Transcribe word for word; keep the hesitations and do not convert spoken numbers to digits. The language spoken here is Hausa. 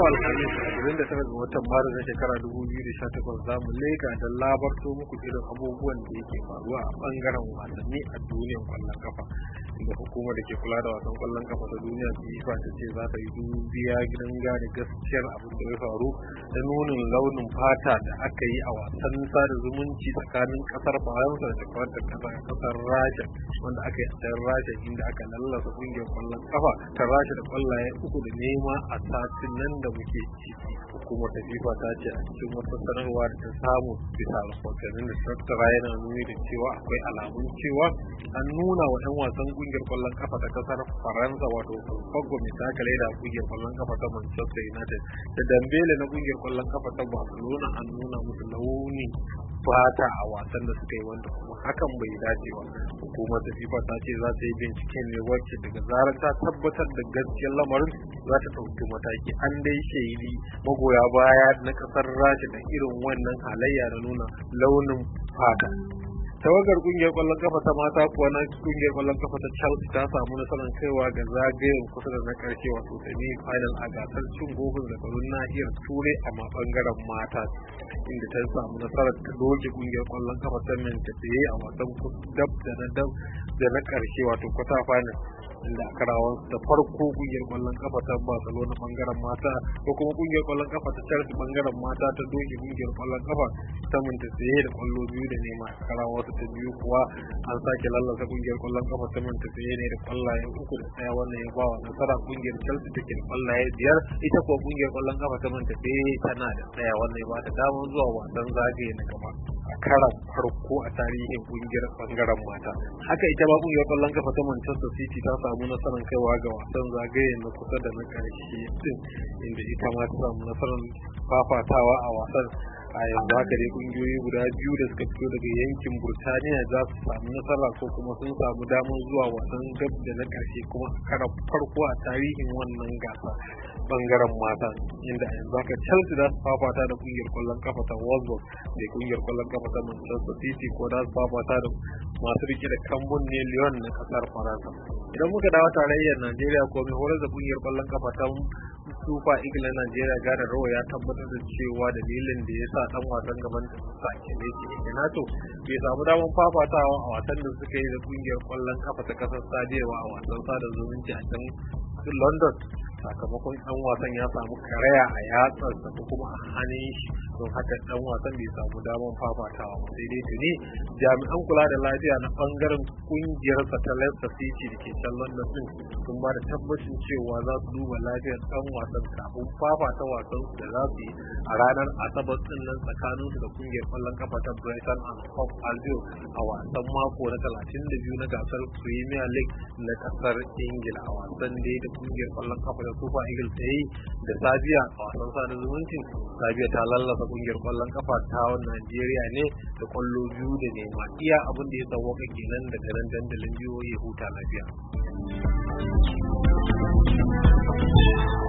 Alhamis ashirin da tara ga watan Maris na shekara dubu biyu da sha takwas za mu leƙa da labarto muku irin abubuwan da yake faruwa a ɓangaren wasanni a duniyar ƙwallon kafa. Inda hukumar da ke kula da wasan ƙwallon kafa ta duniya FIFA ta ce za ta yi dubiya gidan gane gaskiyar abin da ya faru da nunin launin fata da aka yi a wasan sada zumunci tsakanin ƙasar Faransa da ƙasar Rasha wanda aka yi a can Rasha inda aka lallasa ƙungiyar ƙwallon kafa ta Rasha da ƙwallaye uku da nema a satin nan da muke ciki. Hukumar ta FIFA ta ce a cikin wata sanarwa da ta samu bisa rahotannin da tattara yana nuni da cewa akwai alamun cewa an nuna wa 'yan wasan kungiyar kwallon kafa ta kasar Faransa wato Pogba mai takale da kungiyar kwallon kafa ta Manchester United da Dembele na kungiyar kwallon kafa ta Barcelona an nuna musu launi fata a wasan da suka yi wanda kuma hakan bai dace ba. Hukumar ta FIFA ta ce za ta yi binciken ne wacce daga zarar ta tabbatar da gaskiyar lamarin za ta ɗauki mataki. An dai shaidi magoya baya na kasar Rasha da irin wannan halayya na nuna launin fata. Tawagar kungiyar kwallon kafa ta mata kuwa na kungiyar kwallon kafa ta Chelsea ta samu nasarar kaiwa ga zagayen kusa da na karshe wato semi final a gasar cin kofin zakarun nahiyar Turai a bangaren mata inda ta samu nasarar ta doke kungiyar kwallon kafa ta Manchester a wasan dab da na dab da na karshe wato quarter final inda a karawar da farko kungiyar kwallon kafa ta Barcelona bangaren mata ko kuma kungiyar kwallon kafa ta Chelsea bangaren mata ta doke kungiyar kwallon kafa ta Manchester da kwallo biyu da nema. Karawar ta biyu kuwa an sake lallasa kungiyar kwallon kafa ta Manchester ne da kwallaye uku da ɗaya wannan ya ba wa nasara kungiyar Chelsea take da kwallaye biyar ita kuwa kungiyar kwallon kafa ta Manchester tana da ɗaya wannan ya ba ta damar zuwa wasan zagaye na gaba a karan farko a tarihin kungiyar bangaren mata. Haka ita ba kungiyar kwallon kafa ta Manchester City ta samu nasarar kaiwa ga wasan zagaye na kusa da na karshe din inda ita ma ta samu nasarar fafatawa a wasan. A yanzu haka dai kungiyoyi guda biyu da suka fito daga yankin Burtaniya za su samu nasara ko kuma sun samu damar zuwa wasan gab da na karshe kuma a karan farko a tarihin wannan gasa bangaren mata inda a yanzu haka Chelsea za su fafata da kungiyar kwallon kafa ta Wolves da kungiyar kwallon kafa ta Manchester City ko za su fafata da masu rike da kambun ne Lyon na kasar Faransa. Idan muka dawo tarayyar Najeriya ko mai horar da kungiyar kwallon kafa ta Super Eagles na Najeriya Gana Rawa ya tabbatar da cewa dalilin da ya sa dan wasan gaban da su sake ne ke Kenato bai samu damar fafatawa a wasan da suka yi da kungiyar kwallon kafa ta kasar Sajewa a wasan sada zumunci a can London sakamakon dan wasan ya samu karaya a yatsarsa ko kuma a hannun shi don haka dan wasan bai samu damar fafatawa ba sai dai tuni jami'an kula da lafiya na bangaren kungiyar sa ta Leicester City da ke can London din sun ba da tabbacin cewa za su duba lafiyar dan wasan kafin fafata wasan da za su yi a ranar Asabar din nan tsakanin su da kungiyar kwallon kafa ta Brighton and Hove Albion a wasan mako na talatin da biyu na gasar Premier League na kasar Ingila. A wasan da da kungiyar kwallon kafa da Super Eagles ta yi da Sabiya a wasan sada zumunci, Sabiya ta lallasa kungiyar kwallon kafa ta Najeriya ne da kwallo biyu da nema. Iya abin da ya sauwaka kenan daga nan dandalin biyo ya huta lafiya.